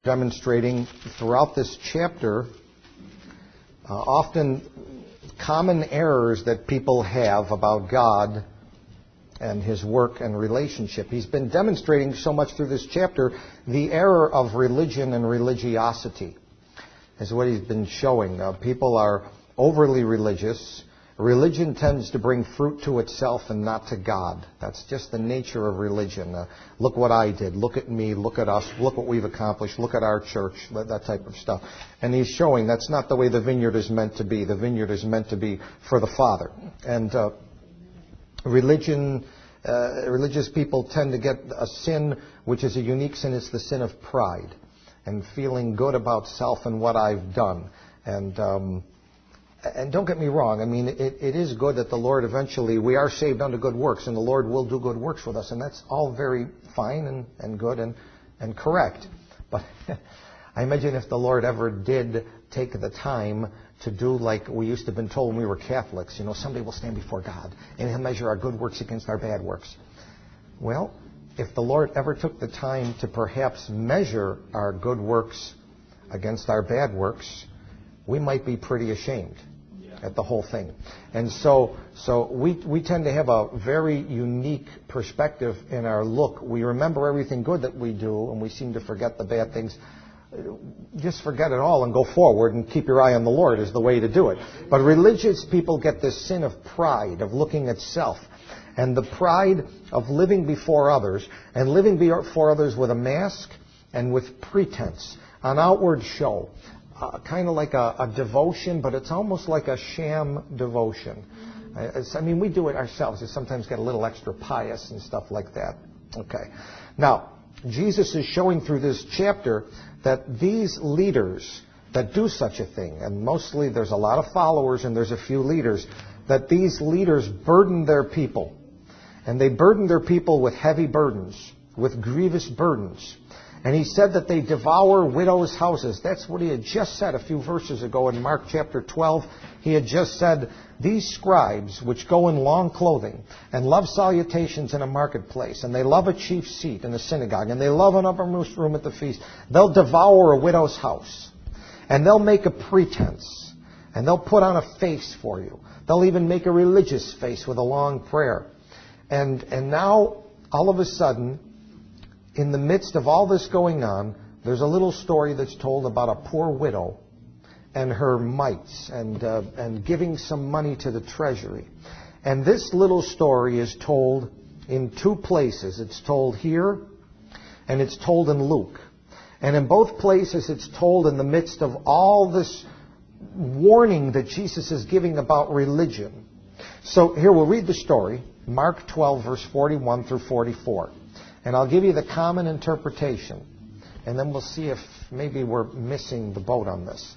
demonstrating throughout this chapter often common errors that people have about God and His work and relationship. He's been demonstrating so much through this chapter the error of religion and religiosity is what he's been showing. People are overly religious. Religion tends to bring fruit to itself and not to God. That's just the nature of religion. Look what I did. Look at me. Look at us. Look what we've accomplished. Look at our church. That type of stuff. And he's showing that's not the way the vineyard is meant to be. The vineyard is meant to be for the Father. And religious people tend to get a sin which is a unique sin. It's the sin of pride and feeling good about self and what I've done. And don't get me wrong, I mean, it is good that the Lord eventually, we are saved unto good works, and the Lord will do good works with us, and that's all very fine and good and correct. But I imagine if the Lord ever did take the time to do like we used to have been told when we were Catholics, someday we'll stand before God, and He'll measure our good works against our bad works. Well, if the Lord ever took the time to perhaps measure our good works against our bad works, we might be pretty ashamed at the whole thing. And so we tend to have a very unique perspective in our look. We remember everything good that we do, and we seem to forget the bad things. Just forget it all and go forward and keep your eye on the Lord is the way to do it. But religious people get this sin of pride, of looking at self, and the pride of living before others, and living before others with a mask and with pretense, an outward show. Kind of like a devotion, but it's almost like a sham devotion. I mean, we do it ourselves. We sometimes get a little extra pious and stuff like that. Okay. Now, Jesus is showing through this chapter that these leaders that do such a thing, and mostly there's a lot of followers and there's a few leaders, that these leaders burden their people. And they burden their people with heavy burdens, with grievous burdens. And he said that they devour widows' houses. That's what he had just said a few verses ago in Mark chapter 12. He had just said, these scribes which go in long clothing and love salutations in a marketplace, and they love a chief seat in a synagogue, and they love an uppermost room at the feast, they'll devour a widow's house. And they'll make a pretense. And they'll put on a face for you. They'll even make a religious face with a long prayer. And now, all of a sudden, in the midst of all this going on, there's a little story that's told about a poor widow and her mites and giving some money to the treasury. And this little story is told in two places. It's told here and it's told in Luke. And in both places it's told in the midst of all this warning that Jesus is giving about religion. So here we'll read the story, Mark 12, verse 41 through 44. And I'll give you the common interpretation. And then we'll see if maybe we're missing the boat on this.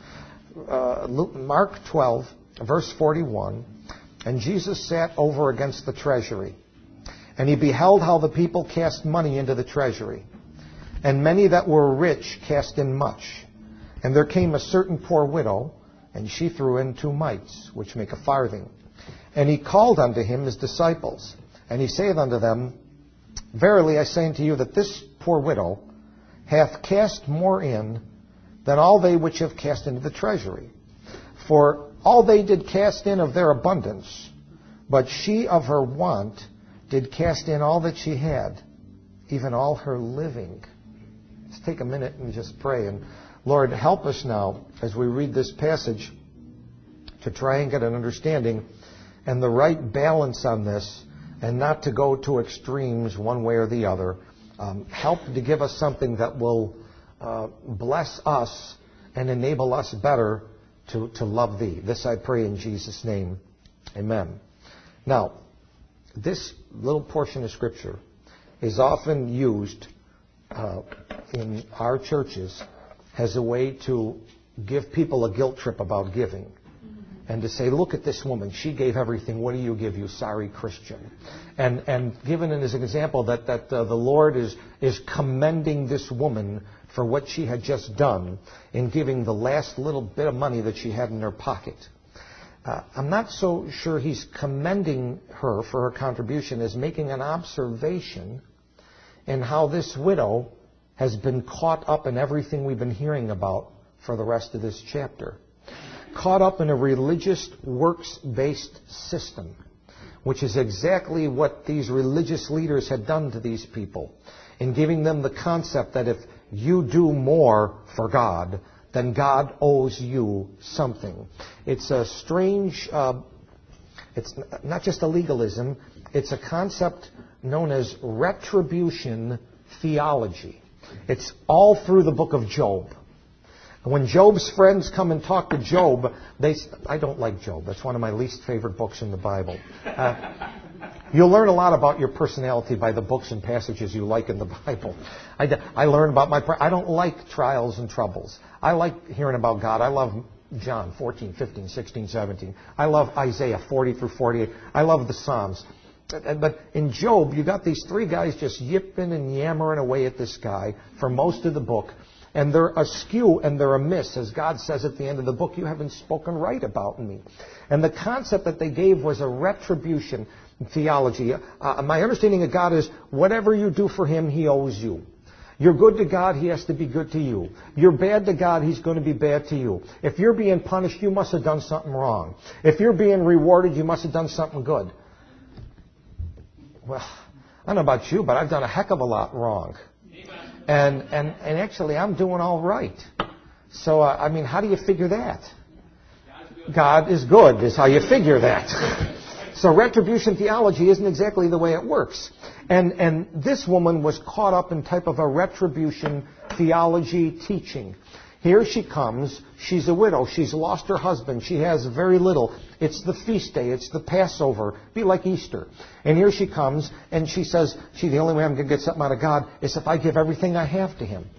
Mark 12, verse 41. And Jesus sat over against the treasury. And he beheld how the people cast money into the treasury. And many that were rich cast in much. And there came a certain poor widow, and she threw in 2 mites, which make a farthing. And he called unto him his disciples. And he saith unto them, Verily I say unto you that this poor widow hath cast more in than all they which have cast into the treasury. For all they did cast in of their abundance, but she of her want did cast in all that she had, even all her living. Let's take a minute and just pray. And Lord, help us now as we read this passage to try and get an understanding and the right balance on this, and not to go to extremes one way or the other. Help to give us something that will bless us and enable us better to love Thee. This I pray in Jesus' name. Amen. Now, this little portion of Scripture is often used in our churches as a way to give people a guilt trip about giving. And to say, look at this woman. She gave everything. What do you give, you sorry Christian? And given as an example that the Lord is commending this woman for what she had just done in giving the last little bit of money that she had in her pocket. I'm not so sure He's commending her for her contribution as making an observation in how this widow has been caught up in everything we've been hearing about for the rest of this chapter. Caught up in a religious, works-based system, which is exactly what these religious leaders had done to these people, in giving them the concept that if you do more for God, then God owes you something. It's a strange, it's not just a legalism, it's a concept known as retribution theology. It's all through the book of Job. When Job's friends come and talk to Job, I don't like Job. That's one of my least favorite books in the Bible. You'll learn a lot about your personality by the books and passages you like in the Bible. I learn about I don't like trials and troubles. I like hearing about God. I love John 14, 15, 16, 17. I love Isaiah 40 through 48. I love the Psalms. But in Job, you got these three guys just yipping and yammering away at this guy for most of the book. And they're askew and they're amiss. As God says at the end of the book, you haven't spoken right about me. And the concept that they gave was a retribution theology. My understanding of God is whatever you do for Him, He owes you. You're good to God, He has to be good to you. You're bad to God, He's going to be bad to you. If you're being punished, you must have done something wrong. If you're being rewarded, you must have done something good. Well, I don't know about you, but I've done a heck of a lot wrong. And actually, I'm doing all right. So, how do you figure that? God is good, is how you figure that. So retribution theology isn't exactly the way it works. And this woman was caught up in type of a retribution theology teaching. Here she comes. She's a widow. She's lost her husband. She has very little. It's the feast day. It's the Passover. Be like Easter. And here she comes, and she says, the only way I'm going to get something out of God is if I give everything I have to Him.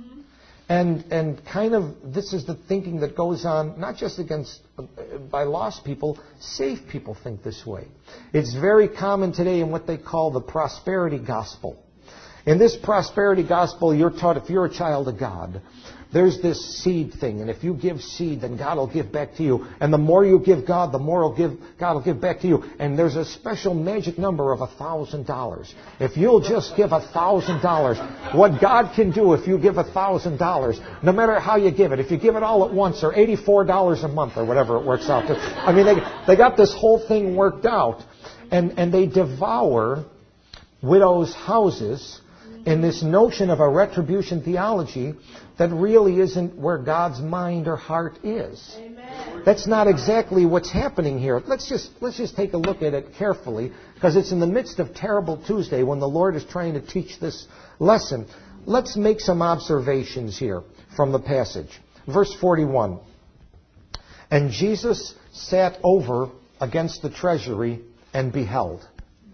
And kind of this is the thinking that goes on, not just by lost people, saved people think this way. It's very common today in what they call the prosperity gospel. In this prosperity gospel, you're taught if you're a child of God, there's this seed thing, and if you give seed, then God will give back to you. And the more you give God, the more God will give back to you. And there's a special magic number of $1,000. If you'll just give $1,000, what God can do if you give $1,000, no matter how you give it, if you give it all at once, or $84 a month, or whatever it works out to. They got this whole thing worked out, and they devour widows' houses in this notion of a retribution theology that really isn't where God's mind or heart is. Amen. That's not exactly what's happening here. Let's just take a look at it carefully, because it's in the midst of Terrible Tuesday when the Lord is trying to teach this lesson. Let's make some observations here from the passage. Verse 41. And Jesus sat over against the treasury and beheld.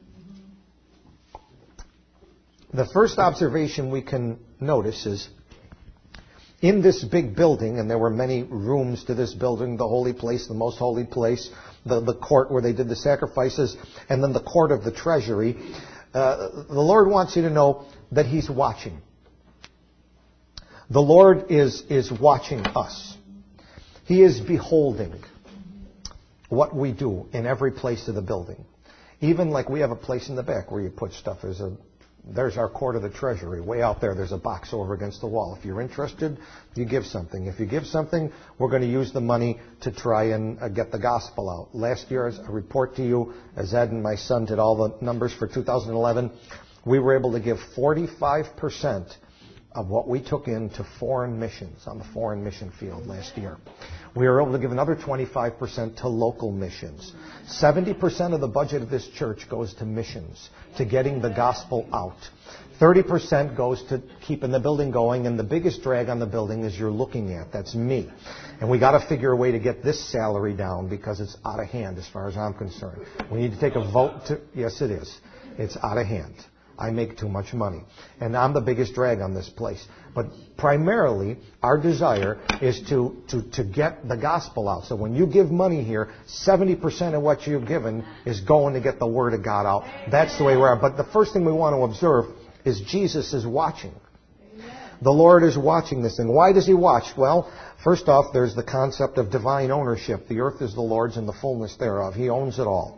The first observation we can notice is in this big building, and there were many rooms to this building, the holy place, the most holy place, the court where they did the sacrifices, and then the court of the treasury. The Lord wants you to know that He's watching. The Lord is watching us. He is beholding what we do in every place of the building. Even like we have a place in the back where you put stuff. There's our court of the treasury. Way out there, there's a box over against the wall. If you're interested, you give something. If you give something, we're going to use the money to try and get the gospel out. Last year, as I report to you, as Ed and my son did all the numbers for 2011, we were able to give 45% of what we took into foreign missions on the foreign mission field last year. We were able to give another 25% to local missions. 70% of the budget of this church goes to missions, to getting the gospel out. 30% goes to keeping the building going, and the biggest drag on the building is you're looking at. That's me. And we got to figure a way to get this salary down because it's out of hand as far as I'm concerned. We need to take a vote to... Yes, it is. It's out of hand. I make too much money. And I'm the biggest drag on this place. But primarily, our desire is to get the gospel out. So when you give money here, 70% of what you've given is going to get the Word of God out. That's the way we are. But the first thing we want to observe is Jesus is watching. The Lord is watching this thing. Why does He watch? Well, first off, there's the concept of divine ownership. The earth is the Lord's and the fullness thereof. He owns it all.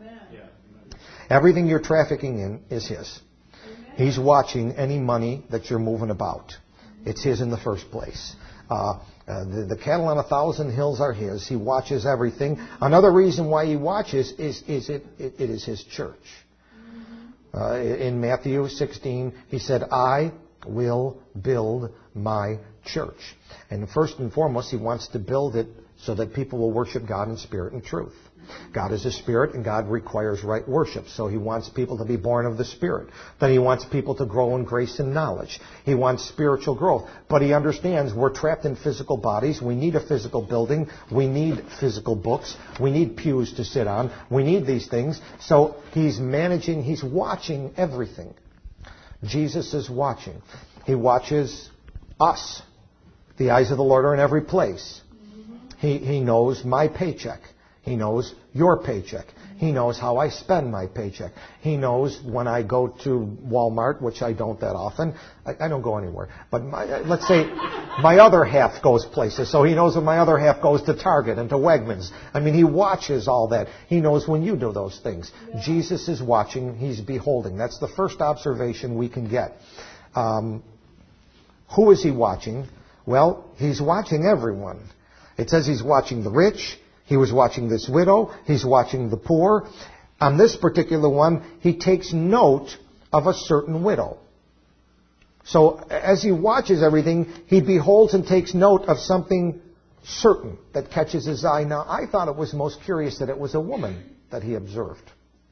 Everything you're trafficking in is His. He's watching any money that you're moving about. It's His in the first place. The cattle on 1,000 hills are His. He watches everything. Another reason why He watches is it is His church. In Matthew 16, He said, I will build my church. And first and foremost, He wants to build it so that people will worship God in spirit and truth. God is a spirit, and God requires right worship. So He wants people to be born of the Spirit. Then He wants people to grow in grace and knowledge. He wants spiritual growth. But He understands we're trapped in physical bodies. We need a physical building. We need physical books. We need pews to sit on. We need these things. So He's managing, He's watching everything. Jesus is watching. He watches us. The eyes of the Lord are in every place. He knows my paycheck. He knows your paycheck. He knows how I spend my paycheck. He knows when I go to Walmart, which I don't that often. I don't go anywhere. But let's say my other half goes places. So He knows when my other half goes to Target and to Wegmans. I mean, He watches all that. He knows when you do those things. Yeah. Jesus is watching. He's beholding. That's the first observation we can get. Who is He watching? Well, He's watching everyone. It says He's watching the rich. He was watching this widow. He's watching the poor. On this particular one, He takes note of a certain widow. So as He watches everything, He beholds and takes note of something certain that catches His eye. Now, I thought it was most curious that it was a woman that He observed.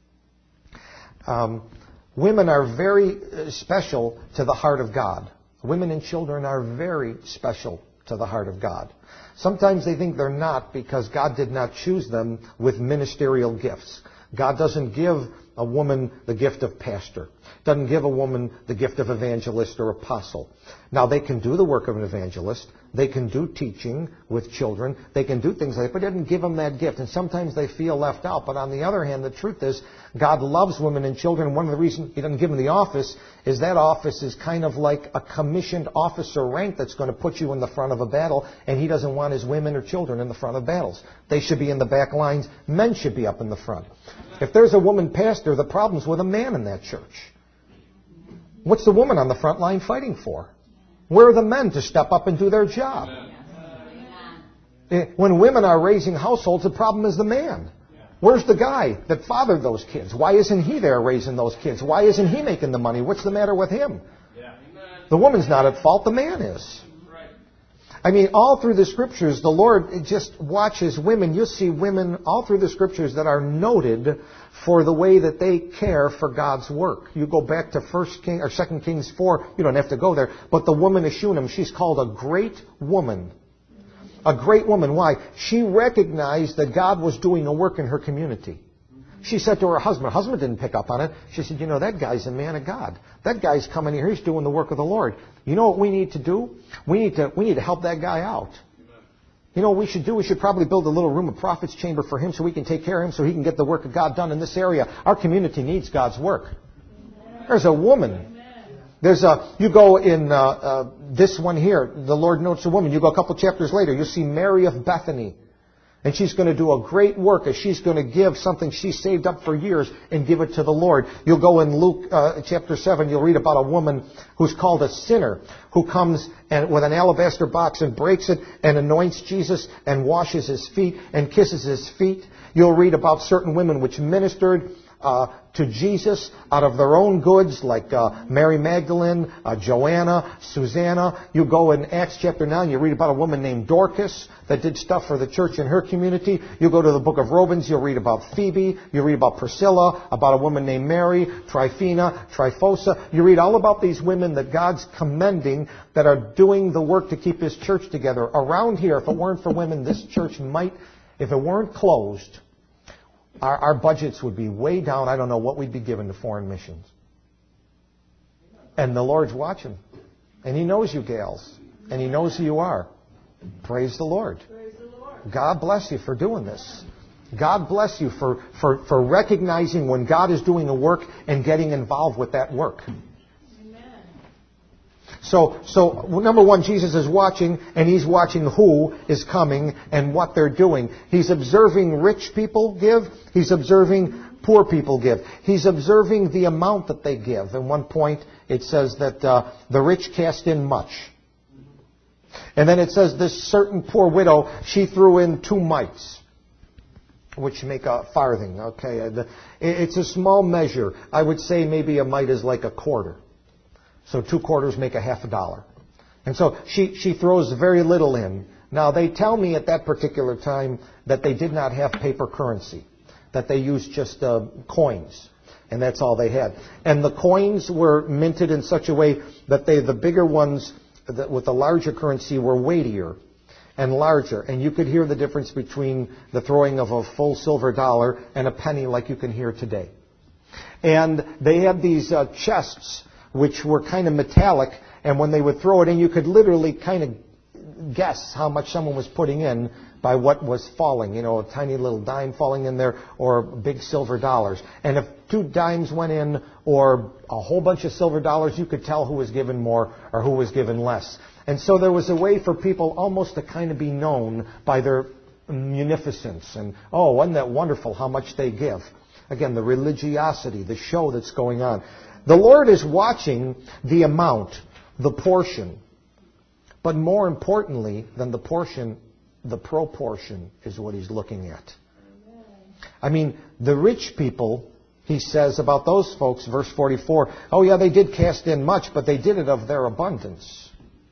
Women are very special to the heart of God. Women and children are very special to the heart of God. Sometimes they think they're not because God did not choose them with ministerial gifts. God doesn't give a woman the gift of pastor. Doesn't give a woman the gift of evangelist or apostle. Now, they can do the work of an evangelist. They can do teaching with children. They can do things like that, but He doesn't give them that gift. And sometimes they feel left out. But on the other hand, the truth is, God loves women and children. One of the reasons He doesn't give them the office is that office is kind of like a commissioned officer rank that's going to put you in the front of a battle. And He doesn't want His women or children in the front of battles. They should be in the back lines. Men should be up in the front. If there's a woman pastor, the problem's with a man in that church. What's the woman on the front line fighting for? Where are the men to step up and do their job? When women are raising households, the problem is the man. Where's the guy that fathered those kids? Why isn't he there raising those kids? Why isn't he making the money? What's the matter with him? The woman's not at fault, the man is. I mean, all through the Scriptures, the Lord just watches women. You'll see women all through the Scriptures that are noted for the way that they care for God's work. You go back to 2 Kings 4, you don't have to go there, but the woman of Shunem, she's called a great woman. A great woman. Why? She recognized that God was doing a work in her community. She said to her husband didn't pick up on it. She said, you know, that guy's a man of God. That guy's coming here, he's doing the work of the Lord. You know what we need to do? We need to help that guy out. You know what we should do? We should probably build a little room, a prophet's chamber for him so we can take care of him so he can get the work of God done in this area. Our community needs God's work. There's a woman. You go in this one here, the Lord notes a woman. You go a couple chapters later, you'll see Mary of Bethany. And she's going to do a great work as she's going to give something she's saved up for years and give it to the Lord. You'll go in Luke chapter 7, you'll read about a woman who's called a sinner, who comes and with an alabaster box and breaks it and anoints Jesus and washes His feet and kisses His feet. You'll read about certain women which ministered to Jesus out of their own goods, like Mary Magdalene, Joanna, Susanna. You go in Acts chapter 9, you read about a woman named Dorcas that did stuff for the church in her community. You go to the book of Romans, you'll read about Phoebe. You read about Priscilla, about a woman named Mary, Tryphena, Tryphosa. You read all about these women that God's commending that are doing the work to keep His church together. Around here, if it weren't for women, this church might, if it weren't closed, our budgets would be way down. I don't know what we'd be given to foreign missions. And the Lord's watching. And He knows you gals. And He knows who you are. Praise the Lord. God bless you for doing this. God bless you for recognizing when God is doing a work and getting involved with that work. So number one, Jesus is watching, and He's watching who is coming and what they're doing. He's observing rich people give. He's observing poor people give. He's observing the amount that they give. At one point, it says that the rich cast in much. And then it says this certain poor widow, she threw in 2 mites, which make a farthing. Okay, it's a small measure. I would say maybe a mite is like a quarter. So 2 quarters make a half a dollar. And so she throws very little in. Now, they tell me at that particular time that they did not have paper currency, that they used just coins, and that's all they had. And the coins were minted in such a way that the bigger ones with the larger currency were weightier and larger. And you could hear the difference between the throwing of a full silver dollar and a penny like you can hear today. And they had these chests which were kind of metallic, and when they would throw it in, you could literally kind of guess how much someone was putting in by what was falling. You know, a tiny little dime falling in there or big silver dollars. And if 2 dimes went in or a whole bunch of silver dollars, you could tell who was given more or who was given less. And so there was a way for people almost to kind of be known by their munificence. And, oh, wasn't that wonderful how much they give? Again, the religiosity, the show that's going on. The Lord is watching the amount, the portion. But more importantly than the portion, the proportion is what He's looking at. I mean, the rich people, He says about those folks, verse 44, oh yeah, they did cast in much, but they did it of their abundance.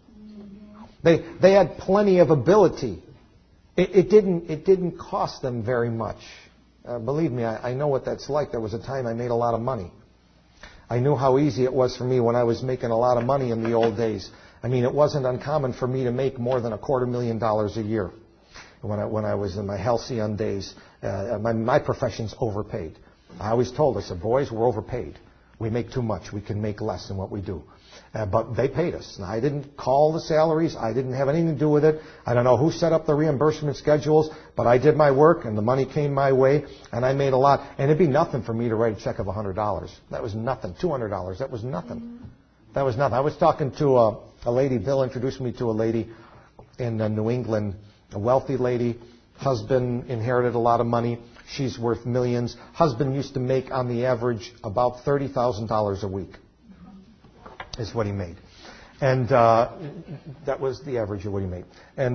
They had plenty of ability. It didn't cost them very much. Believe me, I know what that's like. There was a time I made a lot of money. I knew how easy it was for me when I was making a lot of money in the old days. I mean, it wasn't uncommon for me to make more than $250,000 a year when I was in my halcyon days. My profession's overpaid. I always told, I said, boys, we're overpaid. We make too much. We can make less than what we do. But they paid us. Now, I didn't call the salaries. I didn't have anything to do with it. I don't know who set up the reimbursement schedules, but I did my work, and the money came my way, and I made a lot. And it'd be nothing for me to write a check of $100. That was nothing. $200. That was nothing. That was nothing. I was talking to a lady. Bill introduced me to a lady in New England, a wealthy lady. Husband inherited a lot of money. She's worth millions. Husband used to make, on the average, about $30,000 a week is what he made. And that was the average of what he made. And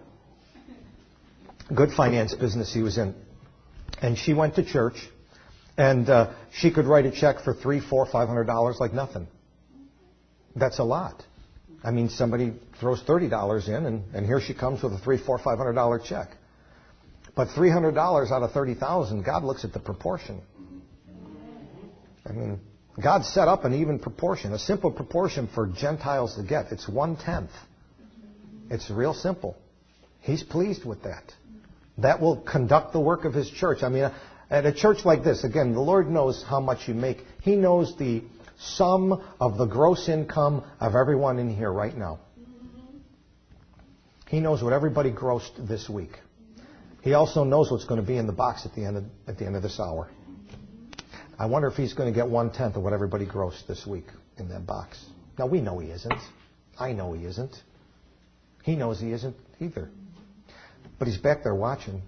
good finance business he was in. And she went to church, and she could write a check for $300, $400, $500 like nothing. That's a lot. I mean, somebody throws $30 in, and here she comes with a $300, $400, $500 check. But $300 out of $30,000, God looks at the proportion. I mean, God set up an even proportion, a simple proportion for Gentiles to get. It's 1/10. It's real simple. He's pleased with that. That will conduct the work of His church. I mean, at a church like this, again, the Lord knows how much you make. He knows the sum of the gross income of everyone in here right now. He knows what everybody grossed this week. He also knows what's going to be in the box at the end of this hour. I wonder if He's going to get 1/10 of what everybody grossed this week in that box. Now, we know He isn't. I know He isn't. He knows He isn't either. But He's back there watching.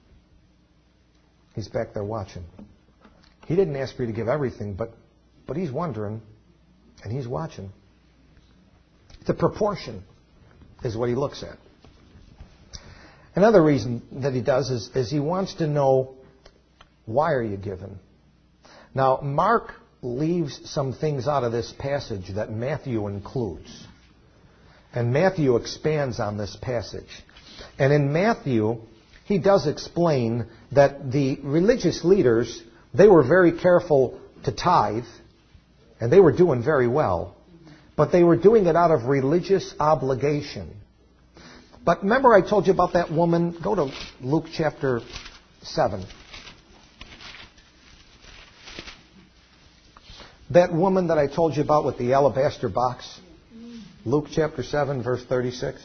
He's back there watching. He didn't ask for you to give everything, but He's wondering, and He's watching. The proportion is what He looks at. Another reason that He does is He wants to know, why are you giving? Now, Mark leaves some things out of this passage that Matthew includes. And Matthew expands on this passage. And in Matthew, he does explain that the religious leaders, they were very careful to tithe, and they were doing very well. But they were doing it out of religious obligation. But remember I told you about that woman? Go to Luke chapter 7. That woman that I told you about with the alabaster box. Luke chapter 7, verse 36.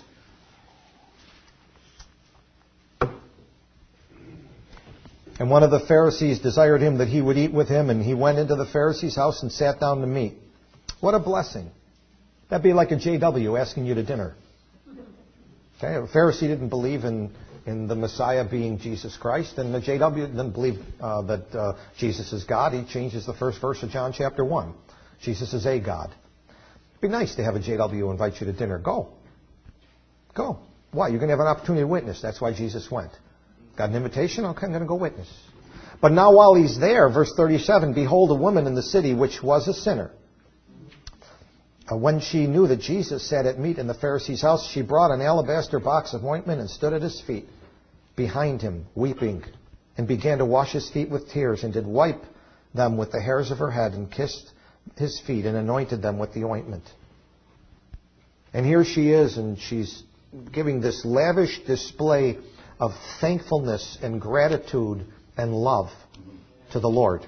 And one of the Pharisees desired him that he would eat with him, and he went into the Pharisee's house and sat down to meat. What a blessing. That'd be like a JW asking you to dinner. Okay, a Pharisee didn't believe in the Messiah being Jesus Christ, and the JW didn't believe that Jesus is God. He changes the first verse of John chapter 1. Jesus is a God. It'd be nice to have a JW invite you to dinner. Go Go. Why? You're going to have an opportunity to witness. That's why Jesus went. Got an invitation? Okay, I'm going to go witness. But now while he's there, verse 37, behold, a woman in the city which was a sinner. When she knew that Jesus sat at meat in the Pharisee's house, she brought an alabaster box of ointment and stood at his feet, behind him, weeping, and began to wash his feet with tears, and did wipe them with the hairs of her head, and kissed his feet, and anointed them with the ointment. And here she is, and she's giving this lavish display of thankfulness and gratitude and love to the Lord.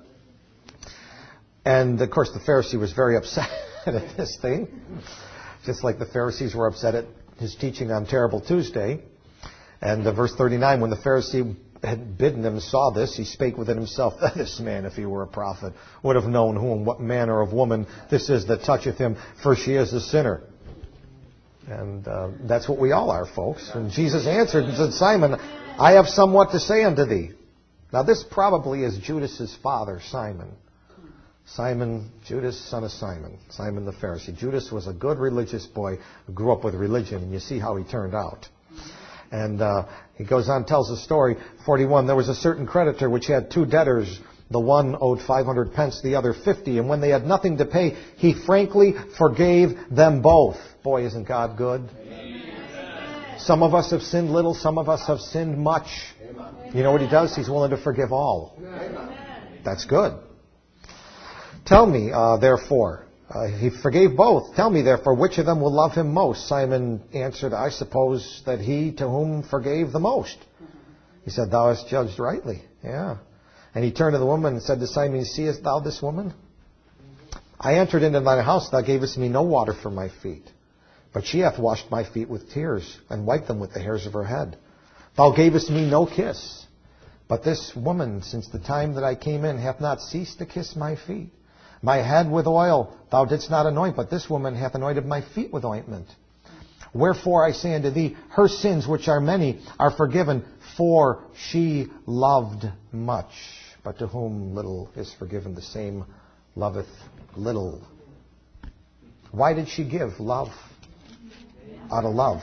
And, of course, the Pharisee was very upset at this thing, just like the Pharisees were upset at his teaching on Terrible Tuesday. And verse 39, when the Pharisee had bidden him saw this, he spake within himself, this man, if he were a prophet, would have known who and what manner of woman this is that toucheth him, for she is a sinner. And that's what we all are, folks. And Jesus answered and said, Simon, I have somewhat to say unto thee. Now this probably is Judas's father, Simon. Simon, Judas, son of Simon. Simon the Pharisee. Judas was a good religious boy who grew up with religion, and you see how he turned out. And he goes on, tells the story, 41, there was a certain creditor which had 2 debtors. The one owed 500 pence, the other 50. And when they had nothing to pay, he frankly forgave them both. Boy, isn't God good? Amen. Some of us have sinned little, some of us have sinned much. Amen. You know what he does? He's willing to forgive all. Amen. That's good. Tell me, therefore, he forgave both. Tell me, therefore, which of them will love him most? Simon answered, I suppose that he to whom forgave the most. He said, thou hast judged rightly. Yeah. And he turned to the woman and said to Simon, seest thou this woman? I entered into thine house, thou gavest me no water for my feet. But she hath washed my feet with tears, and wiped them with the hairs of her head. Thou gavest me no kiss. But this woman, since the time that I came in, hath not ceased to kiss my feet. My head with oil thou didst not anoint, but this woman hath anointed my feet with ointment. Wherefore I say unto thee, her sins, which are many, are forgiven, for she loved much. But to whom little is forgiven, the same loveth little. Why did she give? Love. Out of love.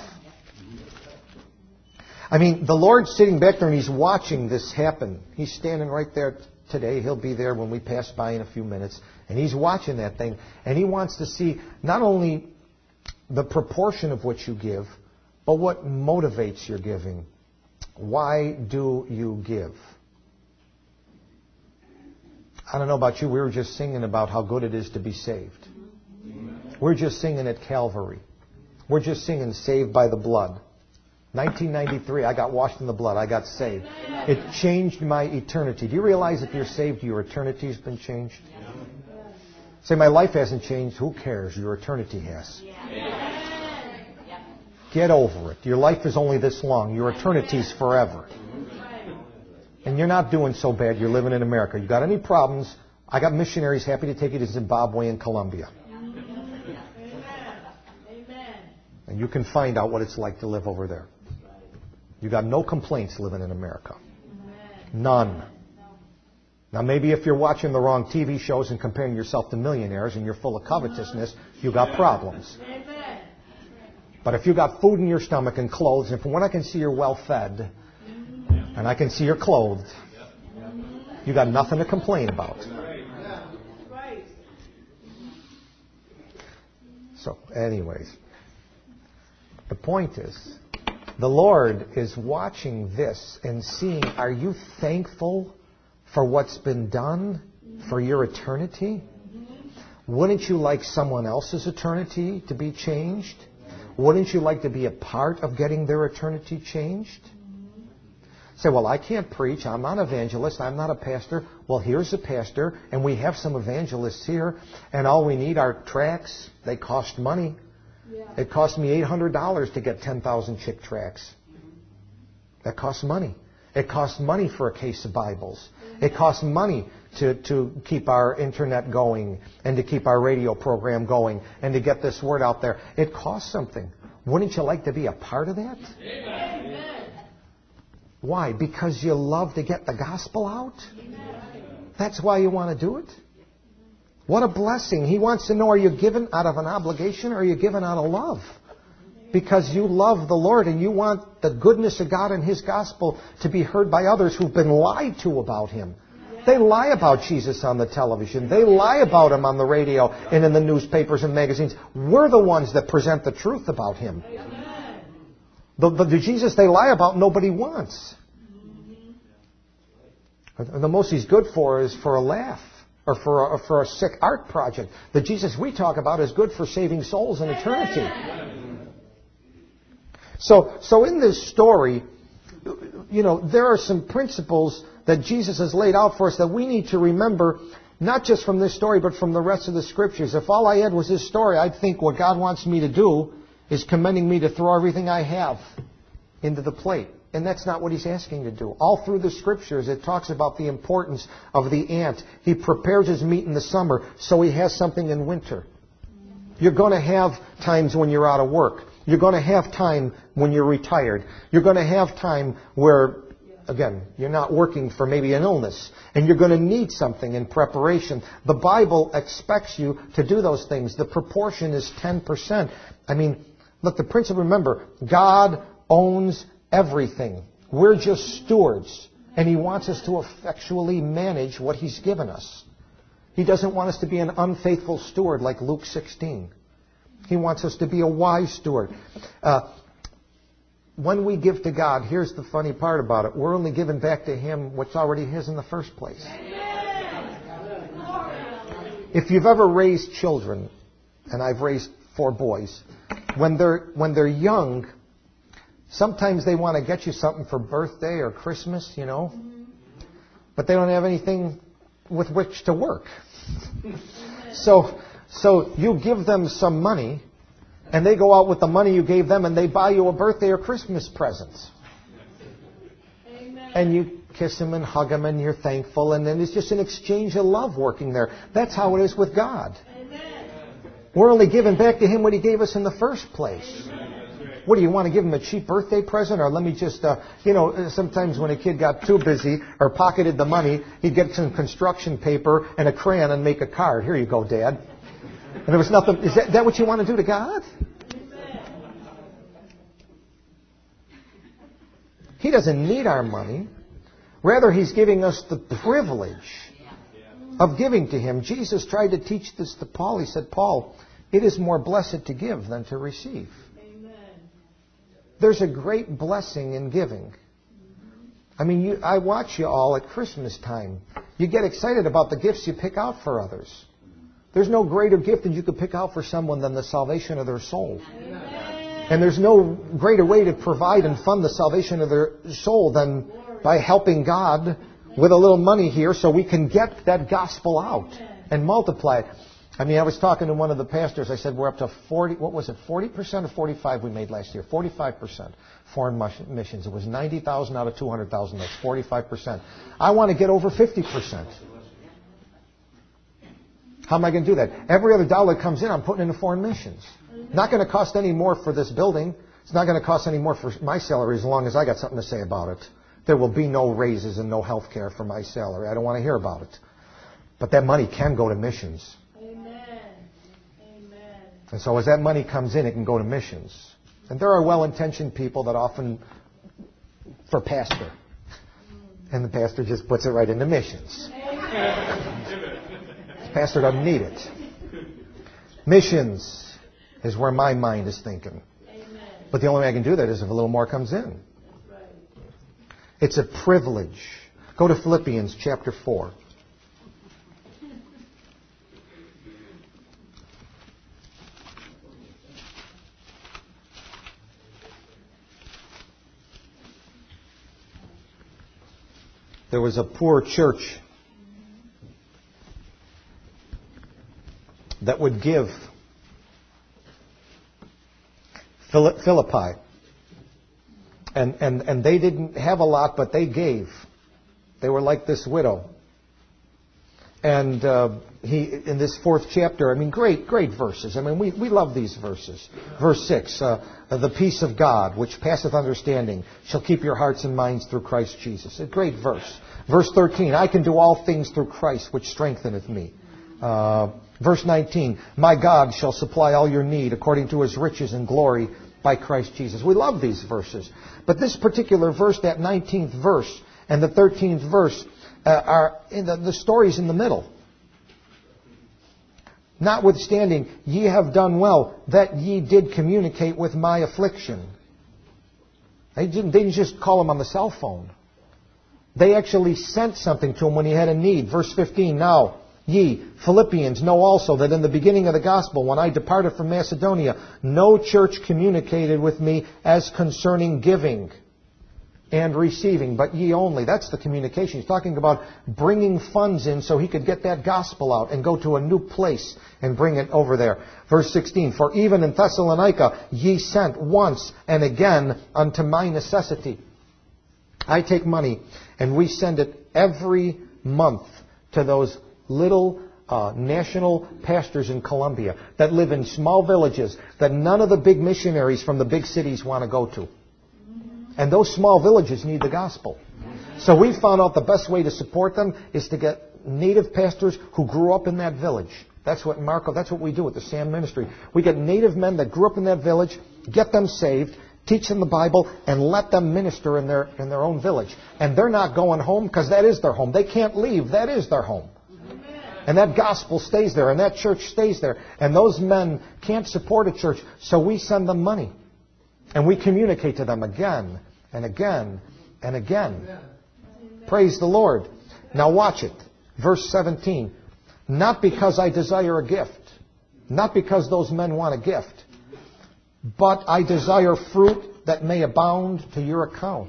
I mean, the Lord's sitting back there and He's watching this happen. He's standing right there today. He'll be there when we pass by in a few minutes. And He's watching that thing. And He wants to see not only the proportion of what you give, but what motivates your giving. Why do you give? I don't know about you. We were just singing about how good it is to be saved. We're just singing at Calvary. We're just singing saved by the blood. 1993, I got washed in the blood. I got saved. It changed my eternity. Do you realize if you're saved, your eternity's been changed? Say, my life hasn't changed. Who cares? Your eternity has. Get over it. Your life is only this long. Your eternity's forever. And you're not doing so bad. You're living in America. You got any problems? I got missionaries happy to take you to Zimbabwe and Colombia. And you can find out what it's like to live over there. You got no complaints living in America. None. Now maybe if you're watching the wrong TV shows and comparing yourself to millionaires and you're full of covetousness, you got problems. But if you got food in your stomach and clothes, and from what I can see you're well fed, and I can see you're clothed, you got nothing to complain about. So, anyways, the point is, the Lord is watching this and seeing, are you thankful for what's been done for your eternity? Wouldn't you like someone else's eternity to be changed? Wouldn't you like to be a part of getting their eternity changed? Say, well, I can't preach. I'm not an evangelist. I'm not a pastor. Well, here's a pastor, and we have some evangelists here, and all we need are tracts. They cost money. It cost me $800 to get 10,000 chick tracts. That costs money. It costs money for a case of Bibles. It costs money to keep our internet going and to keep our radio program going and to get this word out there. It costs something. Wouldn't you like to be a part of that? Amen. Why? Because you love to get the gospel out? That's why you want to do it? What a blessing. He wants to know, are you given out of an obligation or are you given out of love? because you love the Lord and you want the goodness of God and His gospel to be heard by others who've been lied to about Him. They lie about Jesus on the television. They lie about Him on the radio and in the newspapers and magazines. We're the ones that present the truth about Him. The Jesus they lie about, nobody wants. The most He's good for is for a laugh or for a sick art project. The Jesus we talk about is good for saving souls in eternity. So in this story, there are some principles that Jesus has laid out for us that we need to remember, not just from this story, but from the rest of the Scriptures. If all I had was this story, I'd think what God wants me to do is commending me to throw everything I have into the plate. And that's not what He's asking to do. All through the Scriptures, it talks about the importance of the ant. He prepares his meat in the summer so he has something in winter. You're going to have times when you're out of work. You're going to have time when you're retired. You're going to have time where, again, you're not working for maybe an illness. And you're going to need something in preparation. The Bible expects you to do those things. The proportion is 10%. Look, the principle, remember, God owns everything. We're just stewards. And He wants us to effectually manage what He's given us. He doesn't want us to be an unfaithful steward like Luke 16. He wants us to be a wise steward. When we give to God, here's the funny part about it. We're only giving back to Him what's already His in the first place. If you've ever raised children, and I've raised 4 boys, when they're young, sometimes they want to get you something for birthday or Christmas, but they don't have anything with which to work. So you give them some money, and they go out with the money you gave them, and they buy you a birthday or Christmas present. Amen. And you kiss them and hug them, and you're thankful, and then it's just an exchange of love working there. That's how it is with God. Amen. We're only giving back to Him what He gave us in the first place. What do you want to give Him, a cheap birthday present? Or let me just, sometimes when a kid got too busy or pocketed the money, he'd get some construction paper and a crayon and make a card. Here you go, Dad. And there was nothing. Is that what you want to do to God? He doesn't need our money. Rather, He's giving us the privilege of giving to Him. Jesus tried to teach this to Paul. He said, Paul, it is more blessed to give than to receive. There's a great blessing in giving. I watch you all at Christmas time. You get excited about the gifts you pick out for others. There's no greater gift that you could pick out for someone than the salvation of their soul. Amen. And there's no greater way to provide and fund the salvation of their soul than by helping God with a little money here so we can get that gospel out and multiply it. I was talking to one of the pastors. I said, we're up to 40% or 45 we made last year? 45% foreign missions. It was 90,000 out of 200,000. That's 45%. I want to get over 50%. How am I going to do that? Every other dollar that comes in, I'm putting into foreign missions. Not going to cost any more for this building. It's not going to cost any more for my salary as long as I got something to say about it. There will be no raises and no health care for my salary. I don't want to hear about it. But that money can go to missions. And so as that money comes in, it can go to missions. And there are well-intentioned people that often, for pastor. And the pastor just puts it right into missions. The pastor doesn't need it. Missions is where my mind is thinking. But the only way I can do that is if a little more comes in. It's a privilege. Go to Philippians chapter 4. There was a poor church that would give. Philippi. And they didn't have a lot, but they gave. They were like this widow. And he, in this 4th chapter, great verses. We love these verses. Verse 6, the peace of God, which passeth understanding, shall keep your hearts and minds through Christ Jesus. A great verse. Verse 13, I can do all things through Christ, which strengtheneth me. Verse 19, my God shall supply all your need according to His riches and glory by Christ Jesus. We love these verses. But this particular verse, that 19th verse and the 13th verse, are in the stories in the middle. Notwithstanding, ye have done well that ye did communicate with my affliction. They didn't just call him on the cell phone. They actually sent something to him when he had a need. Verse 15, now ye, Philippians, know also that in the beginning of the gospel, when I departed from Macedonia, no church communicated with me as concerning giving and receiving, but ye only. That's the communication. He's talking about bringing funds in so he could get that gospel out and go to a new place and bring it over there. Verse 16, for even in Thessalonica ye sent once and again unto my necessity. I take money and we send it every month to those little national pastors in Colombia that live in small villages that none of the big missionaries from the big cities want to go to. And those small villages need the gospel. So we found out the best way to support them is to get native pastors who grew up in that village. That's what we do at the SAM ministry. We get native men that grew up in that village, get them saved, teach them the Bible, and let them minister in their own village. And they're not going home because that is their home. They can't leave. That is their home. And that gospel stays there, and that church stays there. And those men can't support a church, so we send them money. And we communicate to them again and again and again. Praise the Lord. Now watch it. Verse 17. Not because I desire a gift. Not because those men want a gift. But I desire fruit that may abound to your account.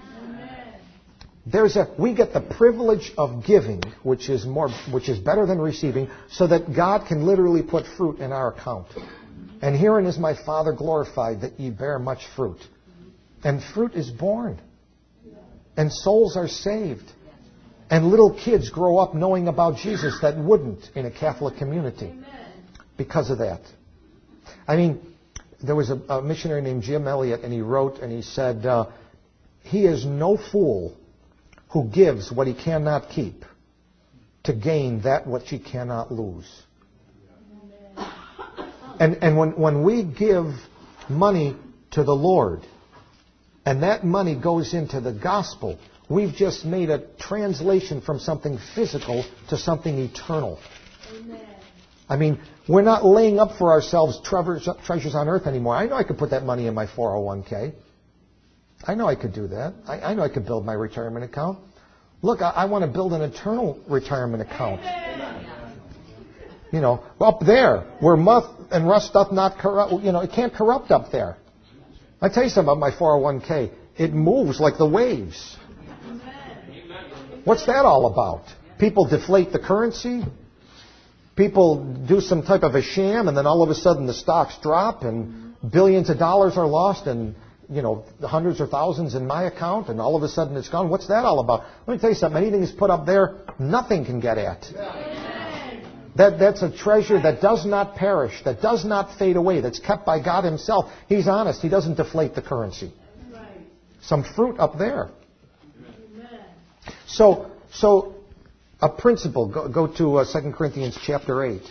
We get the privilege of giving, which is better than receiving, so that God can literally put fruit in our account. And herein is my Father glorified, that ye bear much fruit. And fruit is born. And souls are saved. And little kids grow up knowing about Jesus that wouldn't in a Catholic community because of that. I mean, there was a missionary named Jim Elliot, and he wrote and he said, he is no fool who gives what he cannot keep to gain that which he cannot lose. And when we give money to the Lord, and that money goes into the gospel, we've just made a translation from something physical to something eternal. Amen. I mean, we're not laying up for ourselves treasures on earth anymore. I know I could put that money in my 401k. I know I could do that. I know I could build my retirement account. Look, I want to build an eternal retirement account. You know, up there, where moth and rust doth not corrupt, it can't corrupt up there. I tell you something about my 401k. It moves like the waves. What's that all about? People deflate the currency. People do some type of a sham, and then all of a sudden the stocks drop, and billions of dollars are lost, and the hundreds or thousands in my account, and all of a sudden it's gone. What's that all about? Let me tell you something. Anything is put up there, nothing can get at. That's a treasure that does not perish, that does not fade away, that's kept by God Himself. He's honest. He doesn't deflate the currency. Some fruit up there. So a principle. Go to 2 Corinthians chapter 8.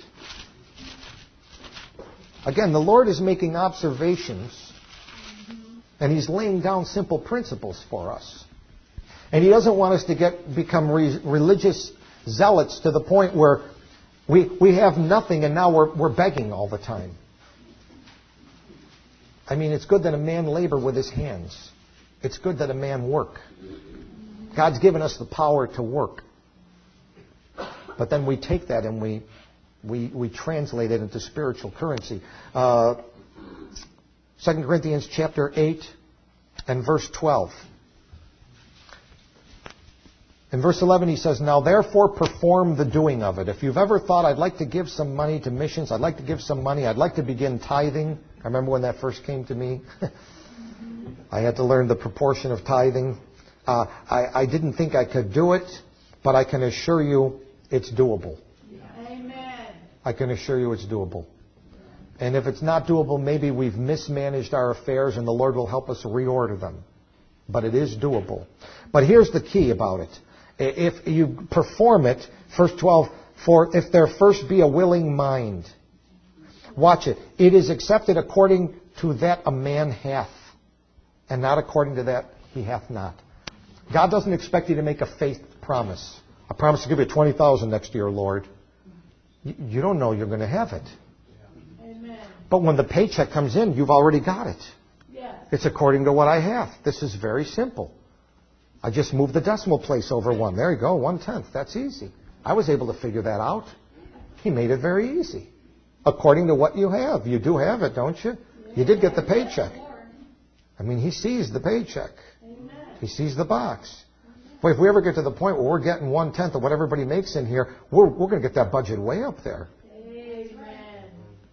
Again, the Lord is making observations, and He's laying down simple principles for us. And He doesn't want us to become religious zealots to the point where we have nothing and now we're begging all the time. I mean, it's good that a man labor with his hands. It's good that a man work. God's given us the power to work. But then we take that and we translate it into spiritual currency. 2 Corinthians chapter 8 and verse 12. In verse 11 he says, now therefore perform the doing of it. If you've ever thought, I'd like to give some money to missions, I'd like to give some money, I'd like to begin tithing. I remember when that first came to me. I had to learn the proportion of tithing. I didn't think I could do it, but I can assure you it's doable. Amen. I can assure you it's doable. And if it's not doable, maybe we've mismanaged our affairs and the Lord will help us reorder them. But it is doable. But here's the key about it. If you perform it, verse 12, for if there first be a willing mind. Watch it. It is accepted according to that a man hath, and not according to that he hath not. God doesn't expect you to make a faith promise. I promise to give you 20,000 next year, Lord. You don't know you're going to have it. Amen. But when the paycheck comes in, you've already got it. Yes. It's according to what I have. This is very simple. I just moved the decimal place over 1. There you go, 1/10. That's easy. I was able to figure that out. He made it very easy. According to what you have. You do have it, don't you? You did get the paycheck. I mean, he sees the paycheck. He sees the box. Boy, if we ever get to the point where we're getting 1/10 of what everybody makes in here, we're going to get that budget way up there. Amen.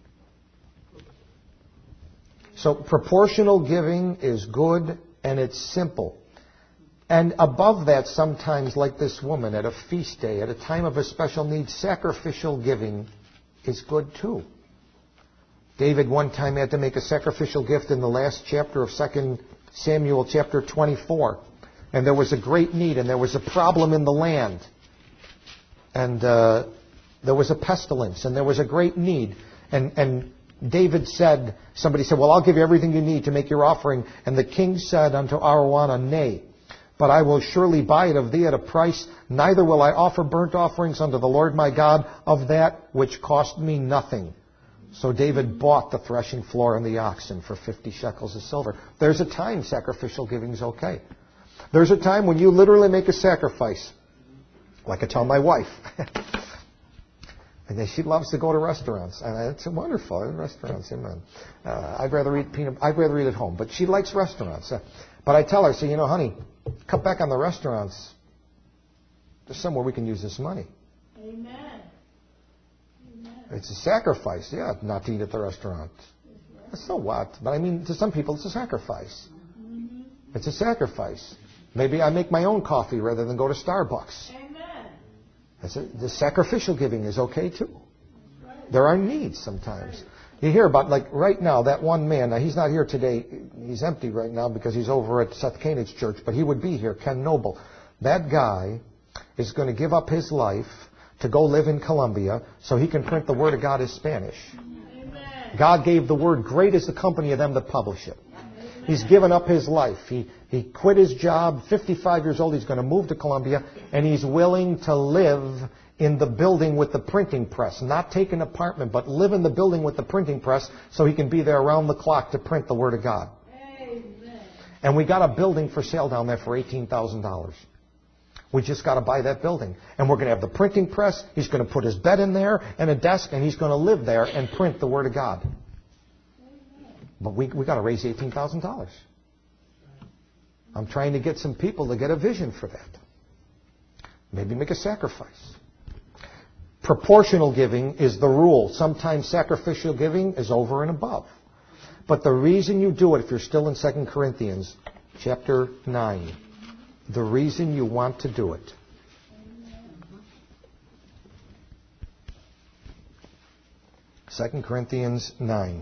So proportional giving is good and it's simple. And above that, sometimes like this woman at a feast day, at a time of a special need, sacrificial giving is good too. David one time had to make a sacrificial gift in the last chapter of 2 Samuel chapter 24. And there was a great need, and there was a problem in the land. And there was a pestilence, and there was a great need. And David said, somebody said, well, I'll give you everything you need to make your offering. And the king said unto Araunah, nay, but I will surely buy it of thee at a price. Neither will I offer burnt offerings unto the Lord my God of that which cost me nothing. So David bought the threshing floor and the oxen for 50 shekels of silver. There's a time sacrificial giving is okay. There's a time when you literally make a sacrifice. Like I tell my wife. And she loves to go to restaurants. And it's wonderful. Restaurants, amen. I'd rather eat at home. But she likes restaurants. But I tell her, say, honey, cut back on the restaurants. There's somewhere we can use this money. Amen. It's a sacrifice, yeah, not to eat at the restaurant. So what? But I mean, to some people, it's a sacrifice. Mm-hmm. It's a sacrifice. Maybe I make my own coffee rather than go to Starbucks. Amen. The sacrificial giving is okay too. There are needs sometimes. You hear about, like right now, that one man, now he's not here today, he's empty right now because he's over at Seth Koenig's church, but he would be here, Ken Noble. That guy is going to give up his life to go live in Colombia so he can print the Word of God in Spanish. Amen. God gave the Word, great is the company of them that publish it. He's given up his life. He quit his job, 55 years old, he's going to move to Colombia, and he's willing to live in the building with the printing press. Not take an apartment, but live in the building with the printing press so he can be there around the clock to print the Word of God. Amen. And we got a building for sale down there for $18,000. We just got to buy that building. And we're going to have the printing press. He's going to put his bed in there and a desk, and he's going to live there and print the Word of God. But we got to raise $18,000. I'm trying to get some people to get a vision for that. Maybe make a sacrifice. Proportional giving is the rule. Sometimes sacrificial giving is over and above. But the reason you do it, if you're still in 2 Corinthians chapter 9, the reason you want to do it. 2 Corinthians 9.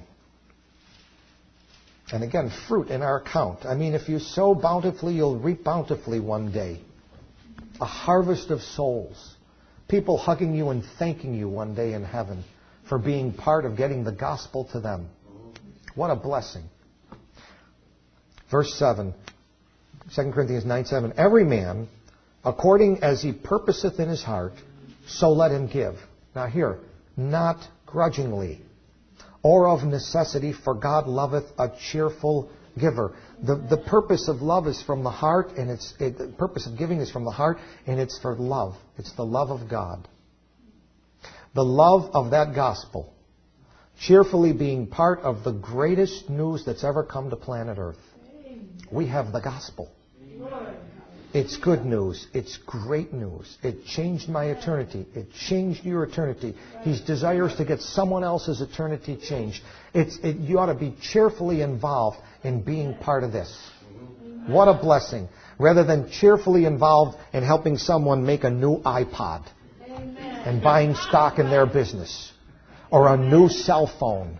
And again, fruit in our account. I mean, if you sow bountifully, you'll reap bountifully one day. A harvest of souls. People hugging you and thanking you one day in heaven for being part of getting the gospel to them. What a blessing. Verse 7. 2 Corinthians 9:7. Every man, according as he purposeth in his heart, so let him give. Now here, not grudgingly, or of necessity, for God loveth a cheerful giver. The purpose of love is from the heart, and the purpose of giving is from the heart, and it's for love. It's the love of God. The love of that gospel. Cheerfully being part of the greatest news that's ever come to planet Earth. We have the gospel. It's good news. It's great news. It changed my eternity. It changed your eternity. He desires to get someone else's eternity changed. You ought to be cheerfully involved in being part of this. What a blessing. Rather than cheerfully involved in helping someone make a new iPod and buying stock in their business or a new cell phone.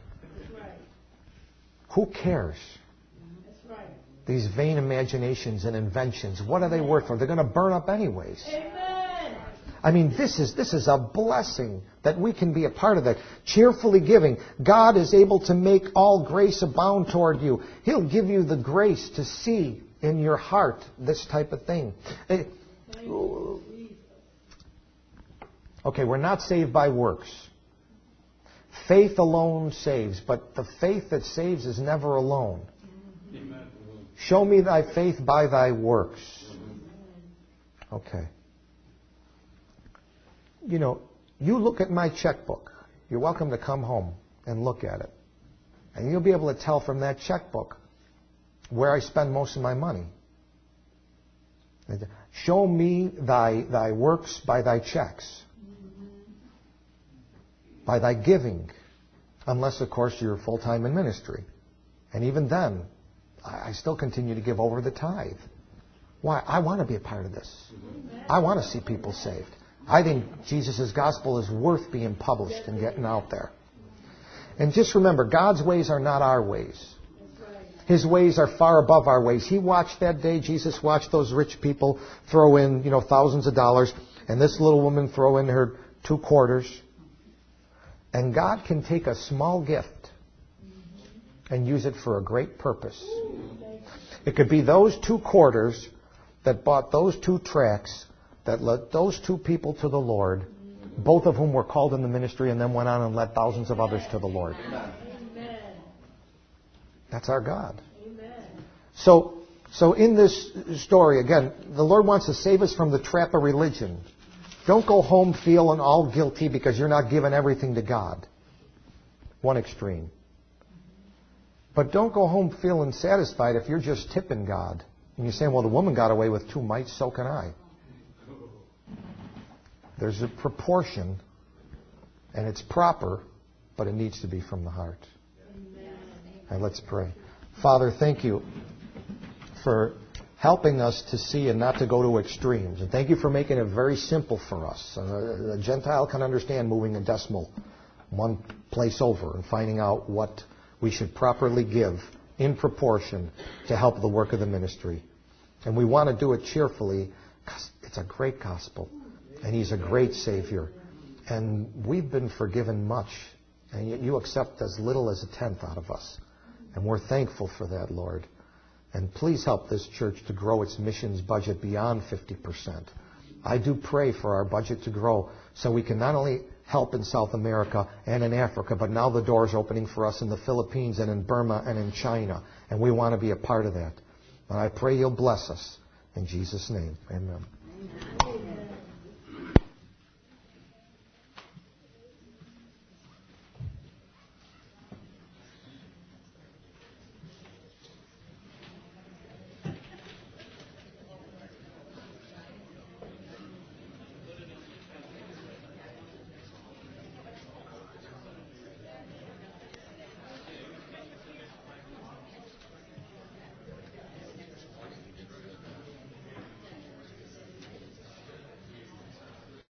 Who cares? These vain imaginations and inventions, what are they worth for? They're going to burn up anyways. Amen. I mean, this is a blessing that we can be a part of that. Cheerfully giving. God is able to make all grace abound toward you. He'll give you the grace to see in your heart this type of thing. Okay, we're not saved by works. Faith alone saves, but the faith that saves is never alone. Show me thy faith by thy works. Okay. You know, you look at my checkbook. You're welcome to come home and look at it. And you'll be able to tell from that checkbook where I spend most of my money. Show me thy works by thy checks. By thy giving. Unless, of course, you're full-time in ministry. And even then, I still continue to give over the tithe. Why? I want to be a part of this. I want to see people saved. I think Jesus' gospel is worth being published and getting out there. And just remember, God's ways are not our ways. His ways are far above our ways. He watched that day, Jesus watched those rich people throw in, thousands of dollars, and this little woman throw in her 2 quarters. And God can take a small gift and use it for a great purpose. It could be those 2 quarters that bought those 2 tracts that led those 2 people to the Lord, both of whom were called in the ministry and then went on and led thousands of others to the Lord. Amen. That's our God. Amen. So in this story, again, the Lord wants to save us from the trap of religion. Don't go home feeling all guilty because you're not giving everything to God. One extreme. But don't go home feeling satisfied if you're just tipping God. And you're saying, well, the woman got away with 2 mites, so can I. There's a proportion, and it's proper, but it needs to be from the heart. And let's pray. Father, thank you for helping us to see and not to go to extremes. And thank you for making it very simple for us. A Gentile can understand moving a decimal one place over and finding out what we should properly give in proportion to help the work of the ministry. And we want to do it cheerfully because it's a great gospel. And He's a great Savior. And we've been forgiven much. And yet you accept as little as 1/10 out of us. And we're thankful for that, Lord. And please help this church to grow its missions budget beyond 50%. I do pray for our budget to grow so we can not only help in South America and in Africa, but now the door's opening for us in the Philippines and in Burma and in China. And we want to be a part of that. And I pray you'll bless us. In Jesus' name, amen.